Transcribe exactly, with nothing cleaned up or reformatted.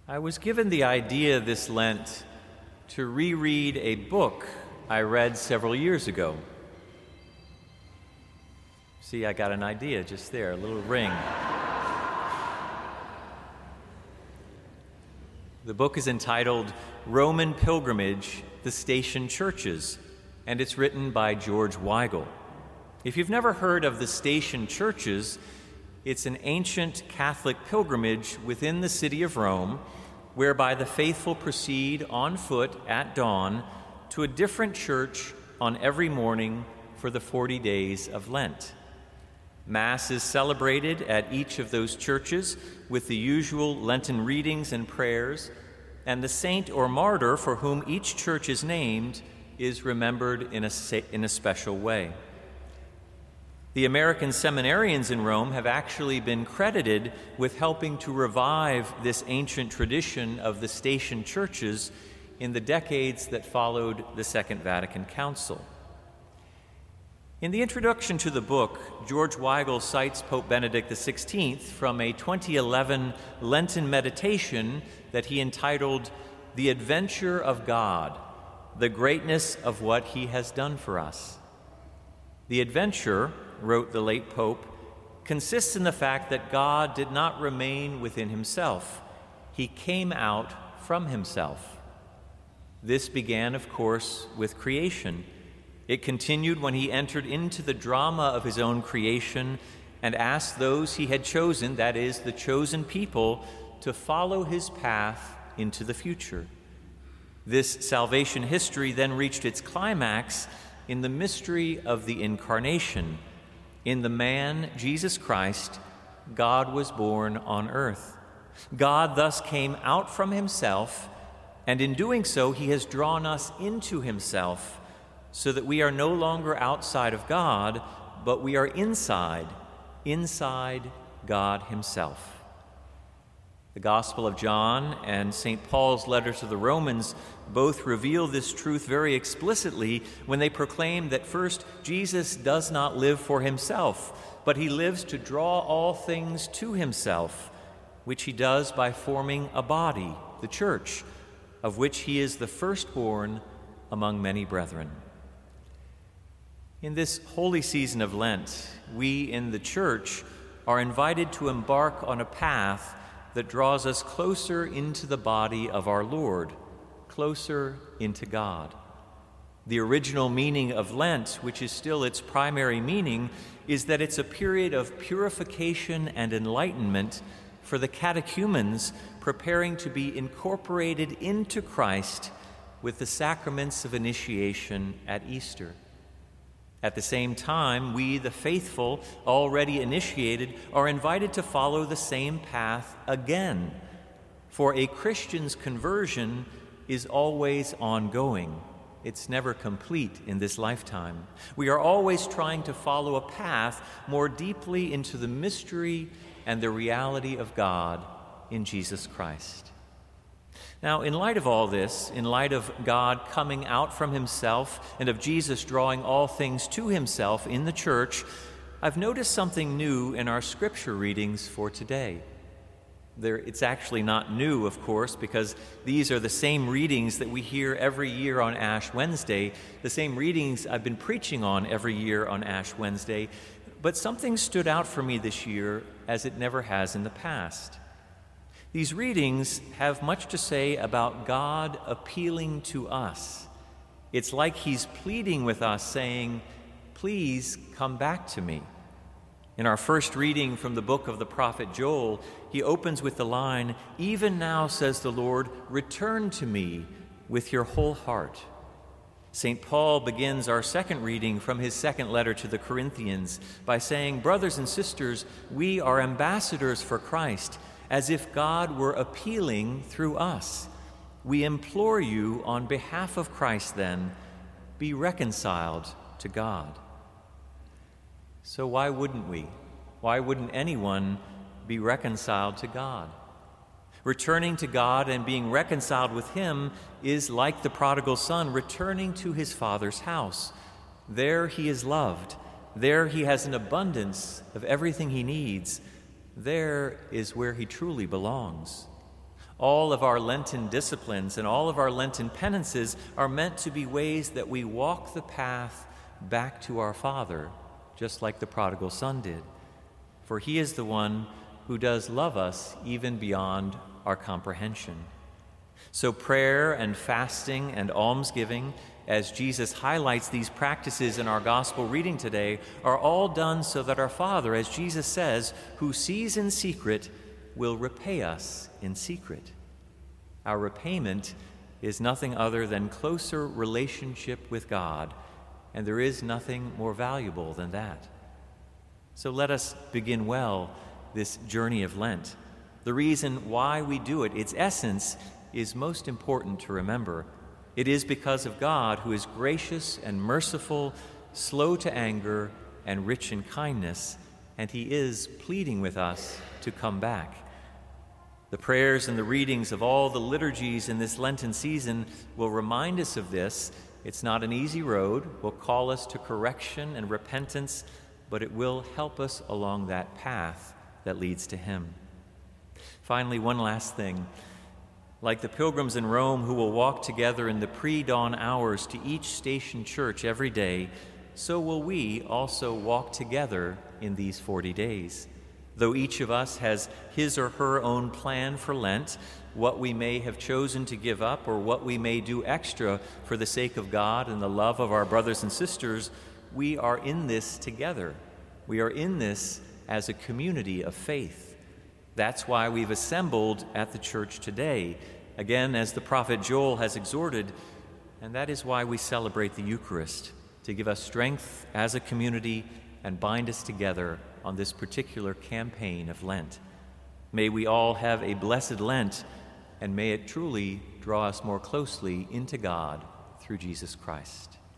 I was given the idea this Lent to reread a book I read several years ago. See, I got an idea just there, a little ring. The book is entitled Roman Pilgrimage, The Station Churches, and it's written by George Weigel. If you've never heard of the Station Churches, it's an ancient Catholic pilgrimage within the city of Rome, whereby the faithful proceed on foot at dawn to a different church on every morning for the forty days of Lent. Mass is celebrated at each of those churches with the usual Lenten readings and prayers, and the saint or martyr for whom each church is named is remembered in a, in a special way. The American seminarians in Rome have actually been credited with helping to revive this ancient tradition of the station churches in the decades that followed the Second Vatican Council. In the introduction to the book, George Weigel cites Pope Benedict the sixteenth from a twenty eleven Lenten meditation that he entitled The Adventure of God, the Greatness of What He Has Done for Us. The adventure, wrote the late Pope, consists in the fact that God did not remain within himself. He came out from himself. This began, of course, with creation. It continued when he entered into the drama of his own creation and asked those he had chosen, that is, the chosen people, to follow his path into the future. This salvation history then reached its climax in the mystery of the Incarnation. In the man, Jesus Christ, God was born on earth. God thus came out from himself, and in doing so, he has drawn us into himself, so that we are no longer outside of God, but we are inside, inside God himself. The Gospel of John and Saint Paul's letter to the Romans both reveal this truth very explicitly when they proclaim that first, Jesus does not live for himself, but he lives to draw all things to himself, which he does by forming a body, the church, of which he is the firstborn among many brethren. In this holy season of Lent, we in the church are invited to embark on a path that draws us closer into the body of our Lord, closer into God. The original meaning of Lent, which is still its primary meaning, is that it's a period of purification and enlightenment for the catechumens preparing to be incorporated into Christ with the sacraments of initiation at Easter. At the same time, we, the faithful, already initiated, are invited to follow the same path again. For a Christian's conversion is always ongoing. It's never complete in this lifetime. We are always trying to follow a path more deeply into the mystery and the reality of God in Jesus Christ. Now, in light of all this, in light of God coming out from himself and of Jesus drawing all things to himself in the church, I've noticed something new in our scripture readings for today. There, it's actually not new, of course, because these are the same readings that we hear every year on Ash Wednesday, the same readings I've been preaching on every year on Ash Wednesday, but something stood out for me this year as it never has in the past. These readings have much to say about God appealing to us. It's like he's pleading with us, saying, "Please come back to me." In our first reading from the book of the prophet Joel, he opens with the line, "Even now, says the Lord, return to me with your whole heart." Saint Paul begins our second reading from his second letter to the Corinthians by saying, "Brothers and sisters, we are ambassadors for Christ, as if God were appealing through us. We implore you on behalf of Christ, then, be reconciled to God." So why wouldn't we? Why wouldn't anyone be reconciled to God? Returning to God and being reconciled with him is like the prodigal son returning to his father's house. There he is loved. There he has an abundance of everything he needs. There is where he truly belongs. All of our Lenten disciplines and all of our Lenten penances are meant to be ways that we walk the path back to our Father, just like the prodigal son did. For he is the one who does love us even beyond our comprehension. So prayer and fasting and almsgiving, as Jesus highlights these practices in our gospel reading today, are all done so that our Father, as Jesus says, who sees in secret, will repay us in secret. Our repayment is nothing other than closer relationship with God, and there is nothing more valuable than that. So let us begin well this journey of Lent. The reason why we do it, its essence, is most important to remember. It is because of God, who is gracious and merciful, slow to anger, and rich in kindness, and he is pleading with us to come back. The prayers and the readings of all the liturgies in this Lenten season will remind us of this. It's not an easy road, will call us to correction and repentance, but it will help us along that path that leads to him. Finally, one last thing. Like the pilgrims in Rome who will walk together in the pre-dawn hours to each station church every day, so will we also walk together in these forty days. Though each of us has his or her own plan for Lent, what we may have chosen to give up or what we may do extra for the sake of God and the love of our brothers and sisters, we are in this together. We are in this as a community of faith. That's why we've assembled at the church today, again, as the prophet Joel has exhorted, and that is why we celebrate the Eucharist, to give us strength as a community and bind us together on this particular campaign of Lent. May we all have a blessed Lent, and may it truly draw us more closely into God through Jesus Christ.